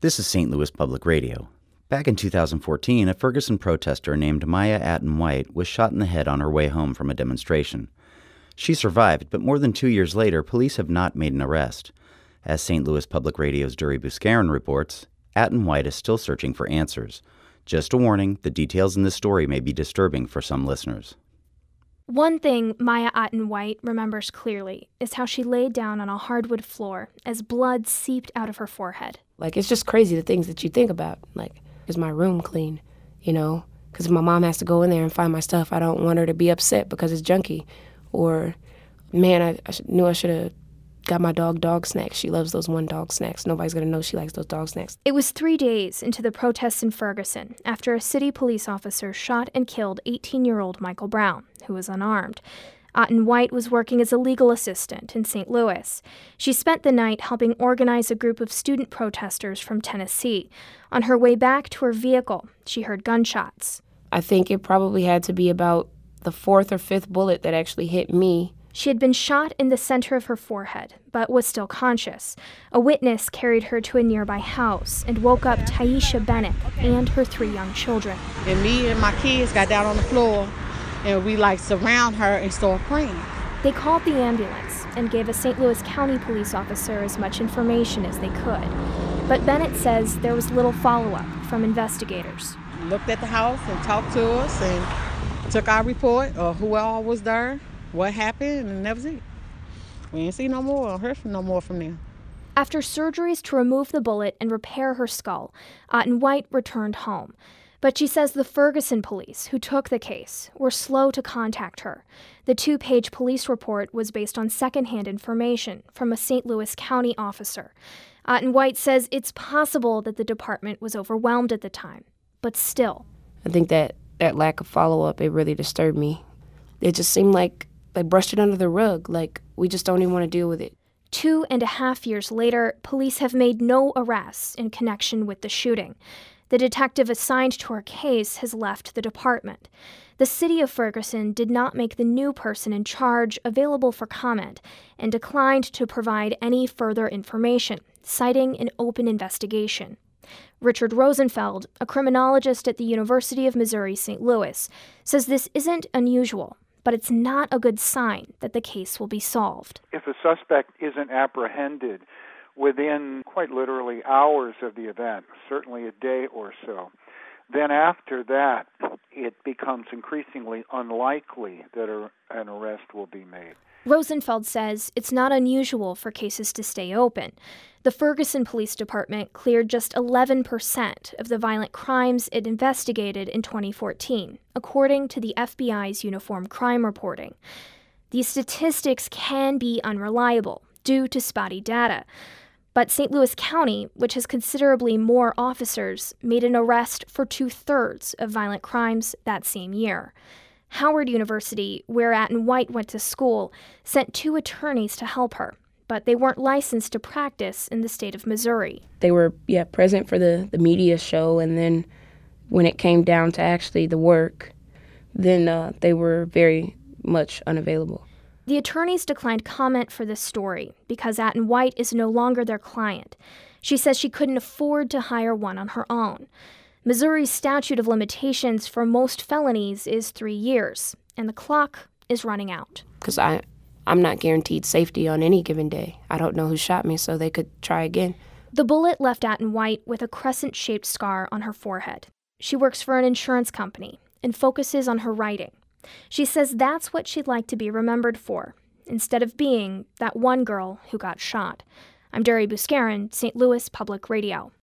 This is St. Louis Public Radio. Back in 2014, a Ferguson protester named Maya Atten White was shot in the head on her way home from a demonstration. She survived, but more than 2 years later, police have not made an arrest. As St. Louis Public Radio's Dury Buscarin reports, Atten White is still searching for answers. Just a warning, the details in this story may be disturbing for some listeners. One thing Maya Atten White remembers clearly is how she laid down on a hardwood floor as blood seeped out of her forehead. It's just crazy the things that you think about. Is my room clean? Because if my mom has to go in there and find my stuff, I don't want her to be upset because it's junky. Or, man, I knew I should have got my dog snacks. She loves those one dog snacks. Nobody's going to know she likes those dog snacks. It was 3 days into the protests in Ferguson after a city police officer shot and killed 18-year-old Michael Brown, who was unarmed. Atten White was working as a legal assistant in St. Louis. She spent the night helping organize a group of student protesters from Tennessee. On her way back to her vehicle, she heard gunshots. I think it probably had to be about the fourth or fifth bullet that actually hit me. She had been shot in the center of her forehead, but was still conscious. A witness carried her to a nearby house and woke up Taisha Bennett and her 3 young children. And me and my kids got down on the floor, and we surround her and start praying. They called the ambulance and gave a St. Louis County police officer as much information as they could. But Bennett says there was little follow-up from investigators. Looked at the house and talked to us and took our report of who all was there, what happened, and that was it. We didn't see no more or heard no more from them. After surgeries to remove the bullet and repair her skull, Atten White returned home. But she says the Ferguson police, who took the case, were slow to contact her. The 2-page police report was based on secondhand information from a St. Louis County officer. Atten White says it's possible that the department was overwhelmed at the time, but still. I think that lack of follow-up, it really disturbed me. It just seemed like they brushed it under the rug, we just don't even want to deal with it. 2.5 years later, police have made no arrests in connection with the shooting. The detective assigned to her case has left the department. The city of Ferguson did not make the new person in charge available for comment and declined to provide any further information, citing an open investigation. Richard Rosenfeld, a criminologist at the University of Missouri-St. Louis, says this isn't unusual, but it's not a good sign that the case will be solved. If a suspect isn't apprehended within quite literally hours of the event, certainly a day or so, then after that, it becomes increasingly unlikely that an arrest will be made. Rosenfeld says it's not unusual for cases to stay open. The Ferguson Police Department cleared just 11% of the violent crimes it investigated in 2014, according to the FBI's Uniform Crime Reporting. These statistics can be unreliable due to spotty data. But St. Louis County, which has considerably more officers, made an arrest for 2/3 of violent crimes that same year. Howard University, where Atten White went to school, sent 2 attorneys to help her, but they weren't licensed to practice in the state of Missouri. They were, present for the media show, and then when it came down to actually the work, then they were very much unavailable. The attorneys declined comment for this story because Atten White is no longer their client. She says she couldn't afford to hire one on her own. Missouri's statute of limitations for most felonies is 3 years, and the clock is running out. Because I'm not guaranteed safety on any given day. I don't know who shot me, so they could try again. The bullet left Atten White with a crescent-shaped scar on her forehead. She works for an insurance company and focuses on her writing. She says that's what she'd like to be remembered for, instead of being that one girl who got shot. I'm Dury Buscarin, St. Louis Public Radio.